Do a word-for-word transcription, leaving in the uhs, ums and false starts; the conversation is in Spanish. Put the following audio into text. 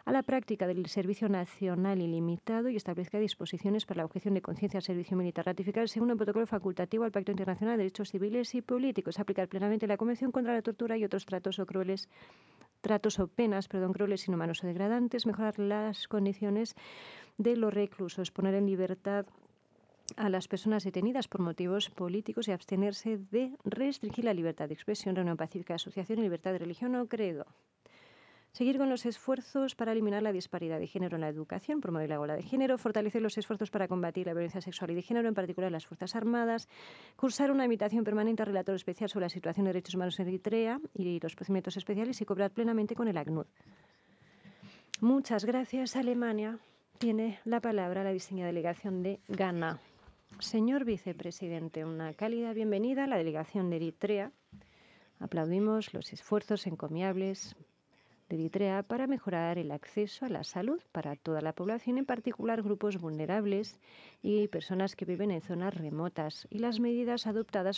a la práctica del servicio nacional ilimitado y establezca disposiciones para la objeción de conciencia al servicio militar. Ratificar el segundo protocolo facultativo al Pacto Internacional de Derechos Civiles y Políticos. Aplicar plenamente la Convención contra la Tortura y otros tratos o crueles tratos o penas, perdón, crueles, inhumanos o degradantes. Mejorar las condiciones de los reclusos. Poner en libertad a las personas detenidas por motivos políticos y abstenerse de restringir la libertad de expresión, reunión pacífica, asociación y libertad de religión o credo. Seguir con los esfuerzos para eliminar la disparidad de género en la educación, promover la igualdad de género, fortalecer los esfuerzos para combatir la violencia sexual y de género, en particular en las Fuerzas Armadas, cursar una invitación permanente al relator especial sobre la situación de derechos humanos en Eritrea y los procedimientos especiales y cooperar plenamente con el ACNUR. Muchas gracias. Alemania tiene la palabra la distinguida delegación de Ghana. Señor vicepresidente, una cálida bienvenida a la delegación de Eritrea. Aplaudimos los esfuerzos encomiables de Eritrea para mejorar el acceso a la salud para toda la población, en particular grupos vulnerables y personas que viven en zonas remotas, y las medidas adoptadas